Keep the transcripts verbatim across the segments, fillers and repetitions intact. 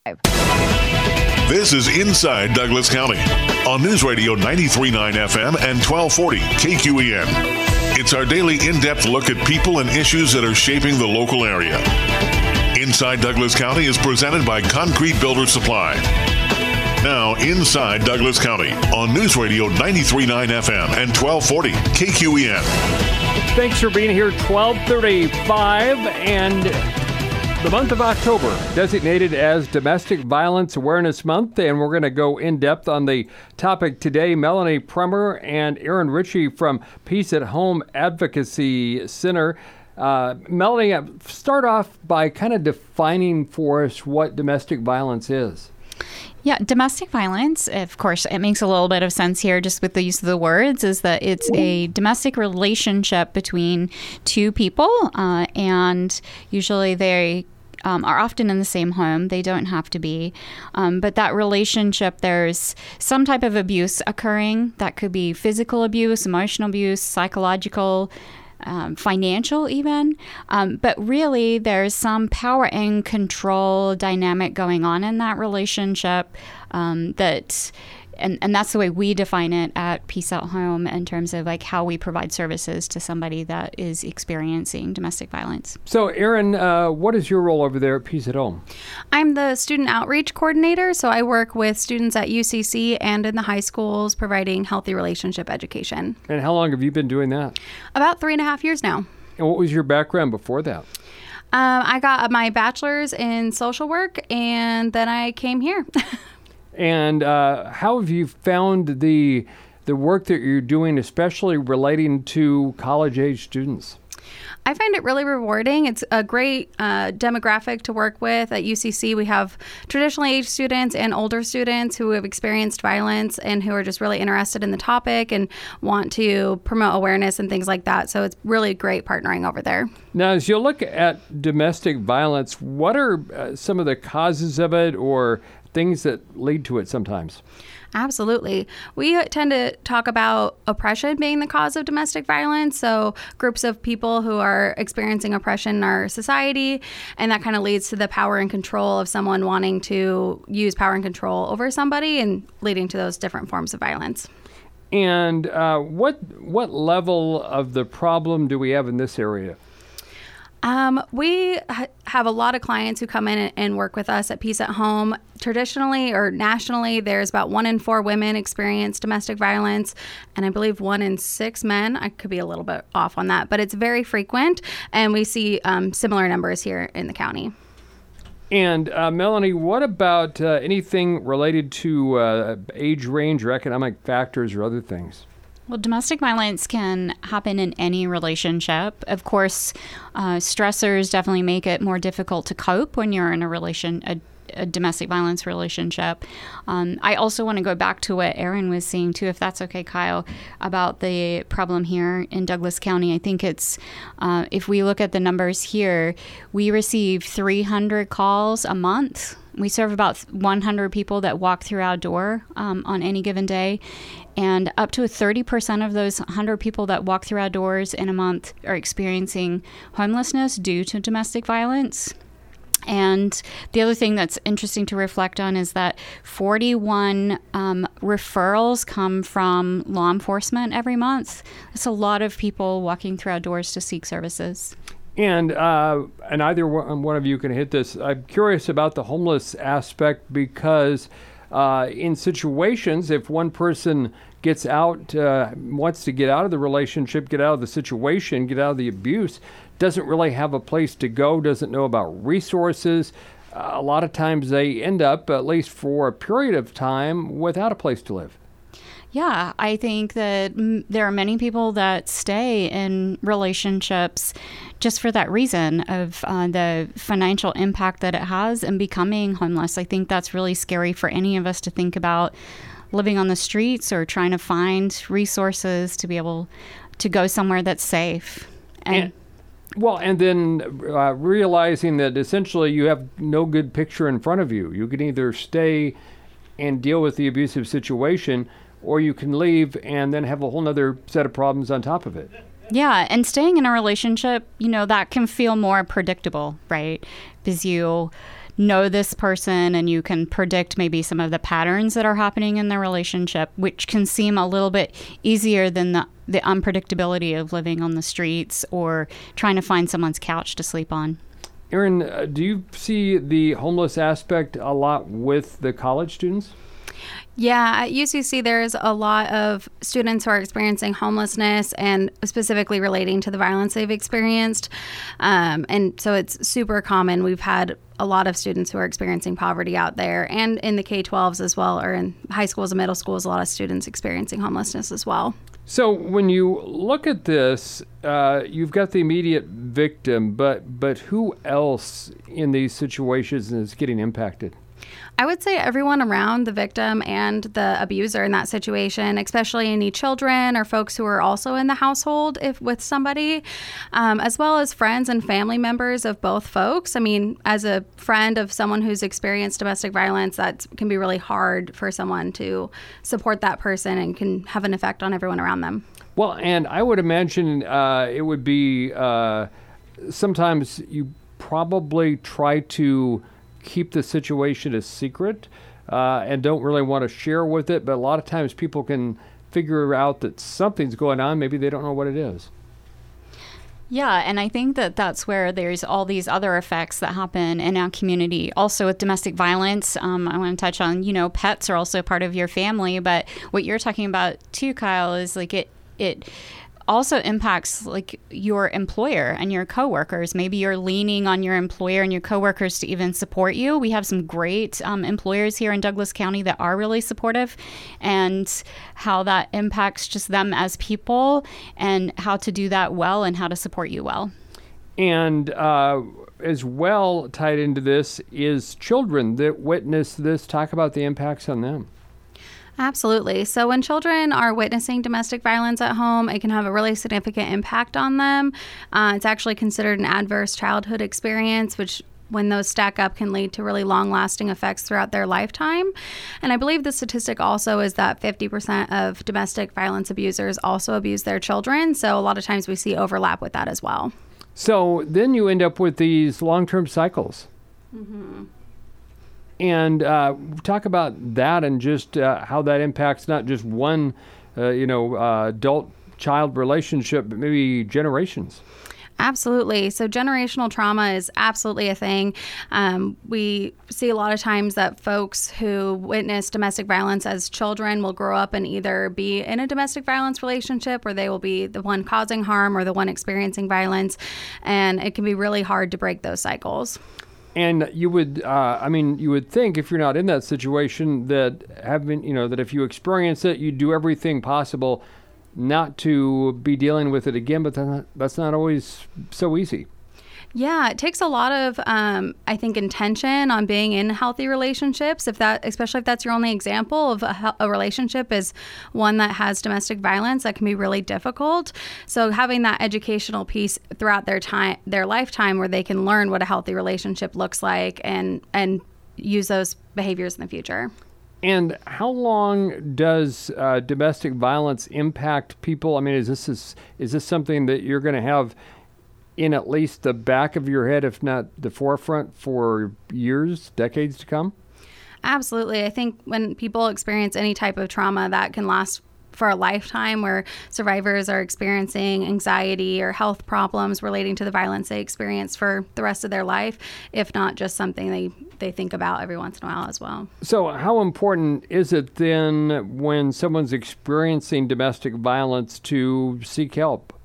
This is Inside Douglas County on News Radio ninety-three point nine F M and twelve forty K Q E N. It's our daily in-depth look at people and issues that are shaping the local area. Inside Douglas County is presented by Concrete Builder Supply. Now, Inside Douglas County on News Radio ninety-three point nine F M and twelve forty K Q E N. Thanks for being here. twelve thirty-five, and the month of October designated as Domestic Violence Awareness Month, and we're going to go in depth on the topic today. Melanie Premer and Aaron Ritchie from Peace at Home Advocacy Center. Uh, Melanie, start off by kind of defining for us what domestic violence is. Yeah, domestic violence, of course, it makes a little bit of sense here just with the use of the words, is that it's a domestic relationship between two people, uh, and usually they um, are often in the same home. They don't have to be. Um, but that relationship, there's some type of abuse occurring. That could be physical abuse, emotional abuse, psychological Um, financial even, um, but really there's some power and control dynamic going on in that relationship um, that, and, and that's the way we define it at Peace at Home in terms of like how we provide services to somebody that is experiencing domestic violence. So Erin, uh, what is your role over there at Peace at Home? I'm the student outreach coordinator, so I work with students at U C C and in the high schools providing healthy relationship education. And how long have you been doing that? About three and a half years now. And what was your background before that? Um, I got my bachelor's in social work, and then I came here. And uh, how have you found the the work that you're doing, especially relating to college-age students? I find it really rewarding. It's a great uh, demographic to work with. At U C C, we have traditionally aged students and older students who have experienced violence and who are just really interested in the topic and want to promote awareness and things like that. So it's really great partnering over there. Now, as you look at domestic violence, what are uh, some of the causes of it or things that lead to it sometimes? Absolutely. We tend to talk about oppression being the cause of domestic violence. So groups of people who are experiencing oppression in our society, and that kind of leads to the power and control of someone wanting to use power and control over somebody and leading to those different forms of violence. And uh, what what level of the problem do we have in this area? Um, we ha- have a lot of clients who come in and, and work with us at Peace at Home. Traditionally or nationally, there's about one in four women experience domestic violence, and I believe one in six men. I could be a little bit off on that, but it's very frequent, and we see um, similar numbers here in the county. And uh, Melanie, what about uh, anything related to uh, age range or economic factors or other things? Well, domestic violence can happen in any relationship. Of course, uh, stressors definitely make it more difficult to cope when you're in a relation, a, a domestic violence relationship. Um, I also want to go back to what Aaron was saying too, if that's okay, Kyle, about the problem here in Douglas County. I think it's, uh, if we look at the numbers here, we receive three hundred calls a month. We serve about one hundred people that walk through our door um, on any given day. And up to thirty percent of those one hundred people that walk through our doors in a month are experiencing homelessness due to domestic violence. And the other thing that's interesting to reflect on is that forty-one um, referrals come from law enforcement every month. That's a lot of people walking through our doors to seek services. And uh, and either one of you can hit this. I'm curious about the homeless aspect because uh, in situations, if one person gets out, uh, wants to get out of the relationship, get out of the situation, get out of the abuse, doesn't really have a place to go, doesn't know about resources, uh, a lot of times they end up, at least for a period of time, without a place to live. Yeah, I think that m- there are many people that stay in relationships just for that reason of uh, the financial impact that it has and becoming homeless. I think that's really scary for any of us to think about living on the streets or trying to find resources to be able to go somewhere that's safe. And, and well, and then uh, realizing that essentially you have no good picture in front of you. You can either stay and deal with the abusive situation, or you can leave and then have a whole nother set of problems on top of it. Yeah, and staying in a relationship, you know, that can feel more predictable, right? Because you know this person and you can predict maybe some of the patterns that are happening in their relationship, which can seem a little bit easier than the, the unpredictability of living on the streets or trying to find someone's couch to sleep on. Erin, uh, do you see the homeless aspect a lot with the college students? Yeah, at U C C, there's a lot of students who are experiencing homelessness and specifically relating to the violence they've experienced. Um, and so it's super common. We've had a lot of students who are experiencing poverty out there, and in the K twelves as well, or in high schools and middle schools, a lot of students experiencing homelessness as well. So when you look at this, uh, you've got the immediate victim, but but who else in these situations is getting impacted? I would say everyone around the victim and the abuser in that situation, especially any children or folks who are also in the household if with somebody, um, as well as friends and family members of both folks. I mean, as a friend of someone who's experienced domestic violence, that can be really hard for someone to support that person and can have an effect on everyone around them. Well, and I would imagine uh, it would be uh, sometimes you probably try to keep the situation a secret uh, and don't really want to share with it. But a lot of times people can figure out that something's going on. Maybe they don't know what it is. Yeah, and I think that that's where there's all these other effects that happen in our community. Also with domestic violence, um, I want to touch on, you know, pets are also part of your family. But what you're talking about too, Kyle, is like it it also impacts like your employer and your coworkers. Maybe you're leaning on your employer and your coworkers to even support you. We have some great um, employers here in Douglas County that are really supportive, and how that impacts just them as people and how to do that well and how to support you well. And uh, as well tied into this is children that witness this. Talk about the impacts on them. Absolutely. So when children are witnessing domestic violence at home, it can have a really significant impact on them. Uh, it's actually considered an adverse childhood experience, which when those stack up can lead to really long-lasting effects throughout their lifetime. And I believe the statistic also is that fifty percent of domestic violence abusers also abuse their children. So a lot of times we see overlap with that as well. So then you end up with these long-term cycles. Mm-hmm. And uh, talk about that and just uh, how that impacts not just one, uh, you know, uh, adult-child relationship, but maybe generations. Absolutely. So generational trauma is absolutely a thing. Um, we see a lot of times that folks who witness domestic violence as children will grow up and either be in a domestic violence relationship where they will be the one causing harm or the one experiencing violence. And it can be really hard to break those cycles. And you would, uh, I mean, you would think if you're not in that situation that having, you know, that if you experience it, you do everything possible not to be dealing with it again, but that's not, that's not always so easy. Yeah, it takes a lot of, um, I think, intention on being in healthy relationships. If that, especially if that's your only example of a, a relationship is one that has domestic violence, that can be really difficult. So having that educational piece throughout their time, their lifetime, where they can learn what a healthy relationship looks like and and use those behaviors in the future. And how long does uh, domestic violence impact people? I mean, is this is, is this something that you're going to have in at least the back of your head, if not the forefront, for years, decades to come? Absolutely. I think when people experience any type of trauma, that can last for a lifetime, where survivors are experiencing anxiety or health problems relating to the violence they experienced for the rest of their life, if not just something they, they think about every once in a while as well. So how important is it then when someone's experiencing domestic violence to seek help?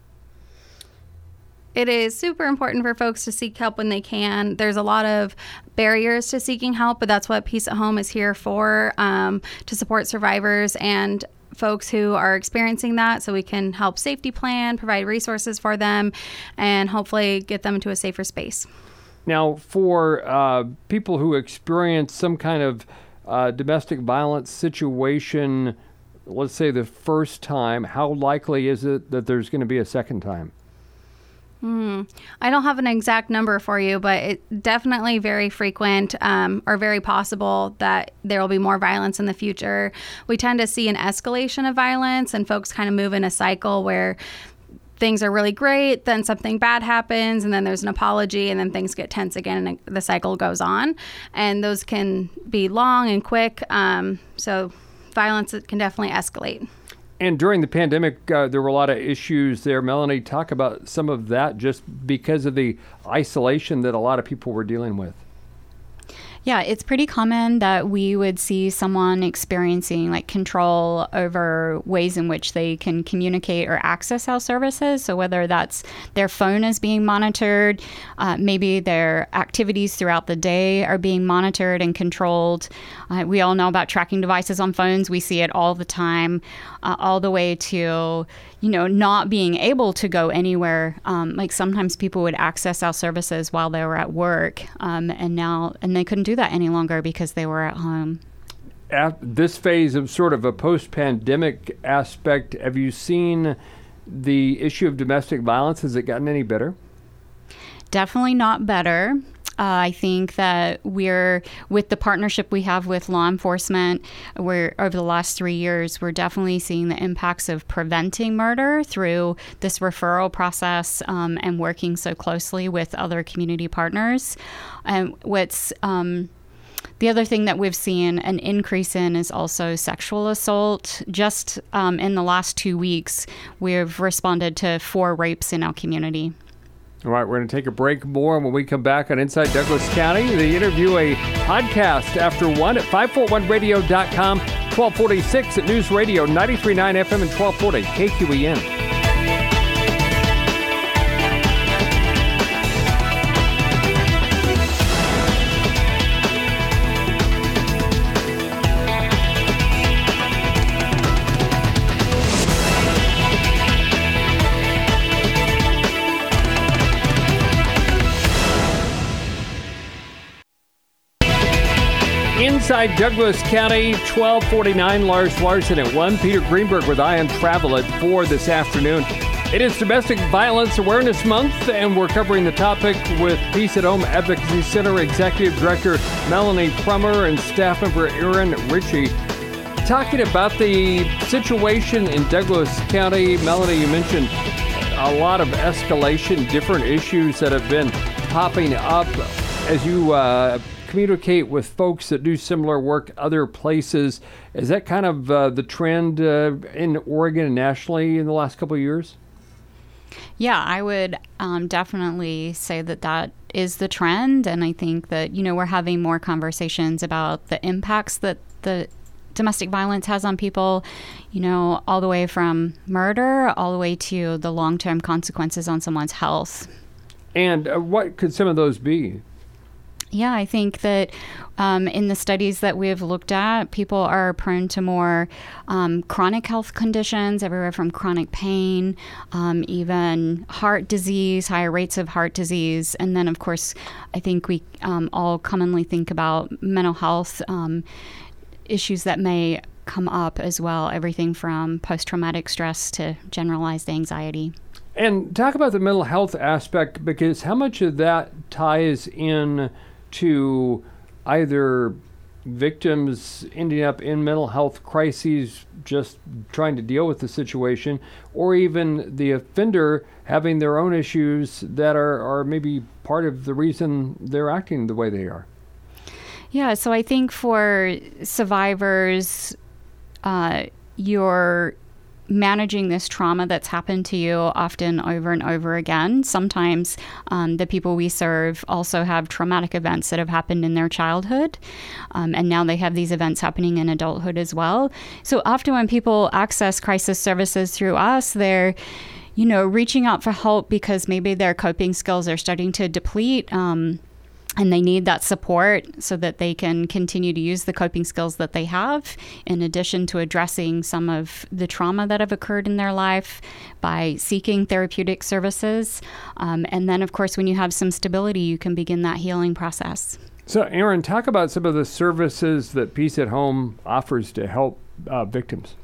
It is super important for folks to seek help when they can. There's a lot of barriers to seeking help, but that's what Peace at Home is here for, um, to support survivors and folks who are experiencing that, so we can help safety plan, provide resources for them, and hopefully get them into a safer space. Now, for uh, people who experience some kind of uh, domestic violence situation, let's say the first time, how likely is it that there's going to be a second time? Hmm. I don't have an exact number for you, but it's definitely very frequent um, or very possible that there will be more violence in the future. We tend to see an escalation of violence, and folks kind of move in a cycle where things are really great, then something bad happens, and then there's an apology, and then things get tense again, and the cycle goes on. And those can be long and quick. Um, so violence can definitely escalate. And during the pandemic, uh, there were a lot of issues there. Melanie, talk about some of that just because of the isolation that a lot of people were dealing with. Yeah, it's pretty common that we would see someone experiencing like control over ways in which they can communicate or access health services. So whether that's their phone is being monitored, uh, maybe their activities throughout the day are being monitored and controlled. Uh, we all know about tracking devices on phones. We see it all the time, uh, all the way to, you know, not being able to go anywhere. Um, like sometimes people would access our services while they were at work, um, and now and they couldn't do that any longer because they were at home. At this phase of sort of a post-pandemic aspect, have you seen the issue of domestic violence? Has it gotten any better? Definitely not better. Uh, I think that we're, with the partnership we have with law enforcement, we're, over the last three years, we're definitely seeing the impacts of preventing murder through this referral process um, and working so closely with other community partners. And what's um, the other thing that we've seen an increase in is also sexual assault. Just um, in the last two weeks, we've responded to four rapes in our community. All right, we're going to take a break more. And when we come back on Inside Douglas County, the interview a podcast after one at five forty-one radio dot com, twelve forty-six at News Radio ninety-three point nine F M and twelve forty K Q E N. Inside Douglas County, twelve forty-nine, Lars Larson at one. Peter Greenberg with I Am Travel at four this afternoon. It is Domestic Violence Awareness Month, and we're covering the topic with Peace at Home Advocacy Center Executive Director Melanie Prummer and staff member Erin Ritchie. Talking about the situation in Douglas County. Melanie, you mentioned a lot of escalation, different issues that have been popping up as you uh, communicate with folks that do similar work other places. Is that kind of uh, the trend uh, in Oregon and nationally in the last couple of years? Yeah, I would um, definitely say that that is the trend. And I think that, you know, we're having more conversations about the impacts that the domestic violence has on people, you know, all the way from murder all the way to the long-term consequences on someone's health. And uh, what could some of those be? Yeah, I think that um, in the studies that we've looked at, people are prone to more um, chronic health conditions, everywhere from chronic pain, um, even heart disease, higher rates of heart disease. And then, of course, I think we um, all commonly think about mental health um, issues that may come up as well, everything from post-traumatic stress to generalized anxiety. And talk about the mental health aspect, because how much of that ties in to either victims ending up in mental health crises, just trying to deal with the situation, or even the offender having their own issues that are, are maybe part of the reason they're acting the way they are? Yeah, so I think for survivors, uh, you're managing this trauma that's happened to you often over and over again. Sometimes um, the people we serve also have traumatic events that have happened in their childhood, um, and now they have these events happening in adulthood as well. So often when people access crisis services through us, they're, you know, reaching out for help because maybe their coping skills are starting to deplete, um, and they need that support so that they can continue to use the coping skills that they have, in addition to addressing some of the trauma that have occurred in their life by seeking therapeutic services. Um, and then, of course, when you have some stability, you can begin that healing process. So, Erin, talk about some of the services that Peace at Home offers to help uh, victims.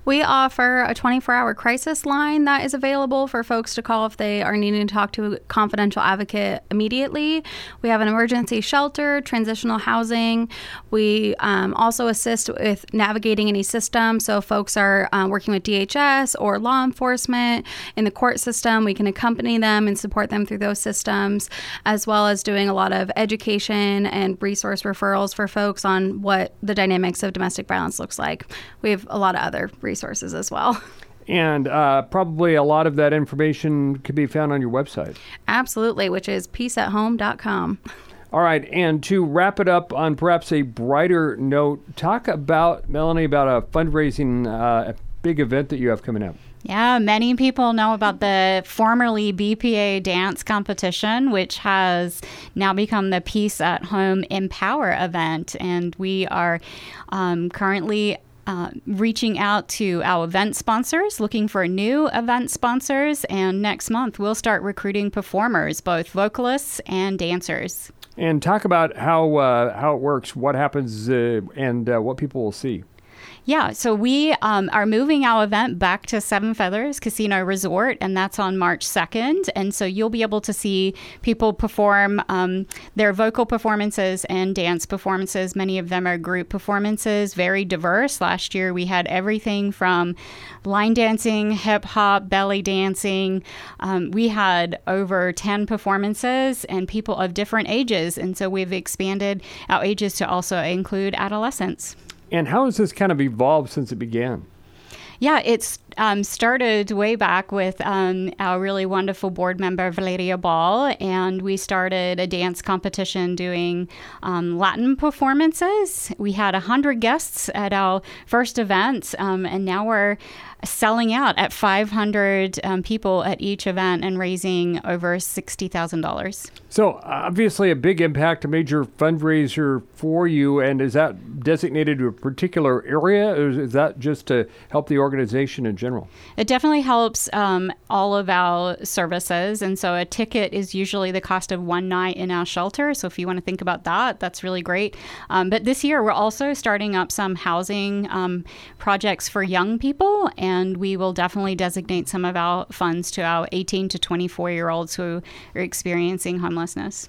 We offer a twenty-four hour crisis line that is available for folks to call if they are needing to talk to a confidential advocate immediately. We have an emergency shelter, transitional housing. We um, also assist with navigating any system. So if folks are uh, working with D H S or law enforcement in the court system, we can accompany them and support them through those systems, as well as doing a lot of education and resource referrals for folks on what the dynamics of domestic violence looks like. We have a lot of other resources resources as well. And uh, probably a lot of that information could be found on your website. Absolutely, which is peace at home dot com. All right, and to wrap it up on perhaps a brighter note, talk about, Melanie, about a fundraising uh, big event that you have coming up. Yeah, many people know about the formerly B P A dance competition, which has now become the Peace at Home Empower event. And we are um, currently Uh, reaching out to our event sponsors, looking for new event sponsors, and next month we'll start recruiting performers, both vocalists and dancers. And talk about how uh, how it works, what happens, uh, and uh, what people will see. Yeah, so we um, are moving our event back to Seven Feathers Casino Resort, and that's on March second. And so you'll be able to see people perform um, their vocal performances and dance performances. Many of them are group performances, very diverse. Last year we had everything from line dancing, hip hop, belly dancing. Um, we had over ten performances and people of different ages. And so we've expanded our ages to also include adolescents. And how has this kind of evolved since it began? Yeah, it's um, started way back with um, our really wonderful board member, Valeria Ball, and we started a dance competition doing um, Latin performances. We had one hundred guests at our first event, um, and now we're selling out at five hundred um, people at each event and raising over sixty thousand dollars. So obviously a big impact, a major fundraiser for you. And is that designated to a particular area, or is that just to help the organization in general? It definitely helps um, all of our services. And so a ticket is usually the cost of one night in our shelter. So if you want to think about that, that's really great. Um, but this year, we're also starting up some housing um, projects for young people. And we will definitely designate some of our funds to our eighteen to twenty-four year olds who are experiencing homelessness.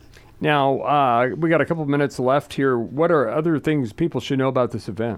Now, uh, we got a couple minutes left here. What are other things people should know about this event?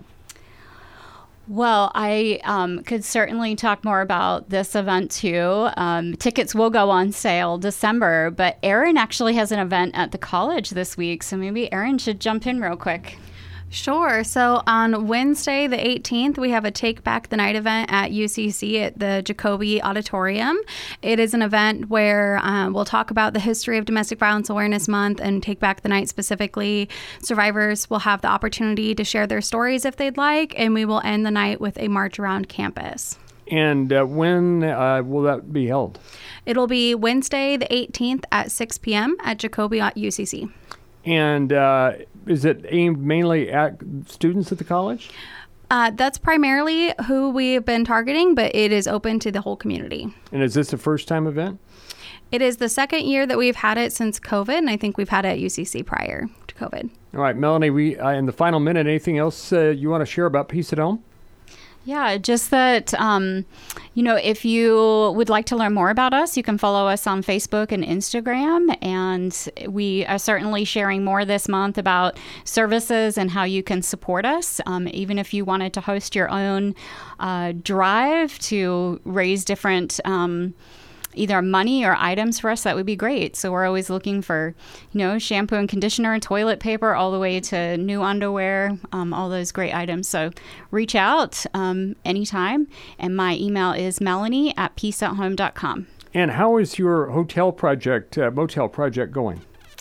Well, I um, could certainly talk more about this event too. Um, tickets will go on sale December, but Erin actually has an event at the college this week, so maybe Erin should jump in real quick. Sure. So on Wednesday, the eighteenth, we have a Take Back the Night event at U C C at the Jacoby Auditorium. It is an event where um, we'll talk about the history of Domestic Violence Awareness Month and Take Back the Night specifically. Survivors will have the opportunity to share their stories if they'd like, and we will end the night with a march around campus. And uh, when uh, will that be held? It'll be Wednesday, the eighteenth at six p.m. at Jacoby at U C C. And uh, is it aimed mainly at students at the college? Uh, that's primarily who we have been targeting, but it is open to the whole community. And is this a first-time event? It is the second year that we've had it since COVID, and I think we've had it at U C C prior to COVID. All right, Melanie, we uh, in the final minute, anything else uh, you want to share about Peace at Home? Yeah, just that, um, you know, if you would like to learn more about us, you can follow us on Facebook and Instagram. And we are certainly sharing more this month about services and how you can support us. Um, even if you wanted to host your own uh, drive to raise different um either money or items for us, that would be great. So we're always looking for, you know, shampoo and conditioner and toilet paper, all the way to new underwear, um, all those great items. So reach out um, anytime. And my email is melanie at peace at home dot com. And how is your hotel project, uh, motel project going?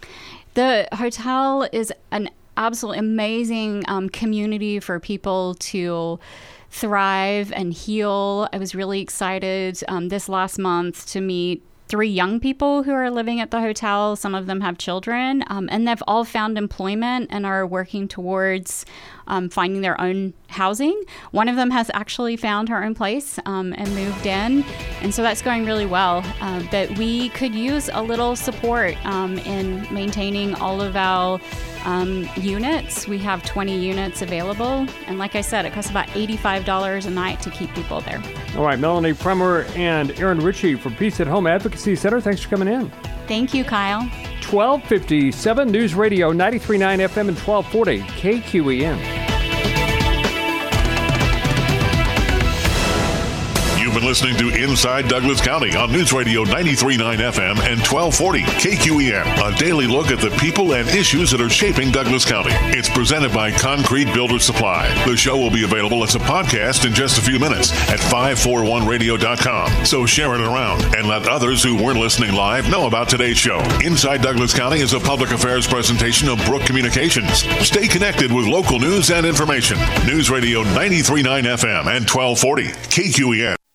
The hotel is an absolutely amazing um, community for people to thrive and heal. I was really excited um, this last month to meet three young people who are living at the hotel. Some of them have children, um, and they've all found employment and are working towards um, finding their own housing. One of them has actually found her own place um, and moved in, and so that's going really well. Uh, but we could use a little support um, in maintaining all of our um, units. We have twenty units available. And like I said, it costs about eighty-five dollars a night to keep people there. All right, Melanie Premer and Erin Ritchie from Peace at Home Advocacy Center, thanks for coming in. Thank you, Kyle. twelve fifty-seven News Radio ninety-three point nine F M and twelve forty K Q E N. You've been listening to Inside Douglas County on News Radio ninety-three point nine F M and twelve forty K Q E N, a daily look at the people and issues that are shaping Douglas County. It's presented by Concrete Builder Supply. The show will be available as a podcast in just a few minutes at five forty-one radio dot com. So share it around and let others who weren't listening live know about today's show. Inside Douglas County is a public affairs presentation of Brook Communications. Stay connected with local news and information. News Radio ninety-three point nine F M and twelve forty K Q E N.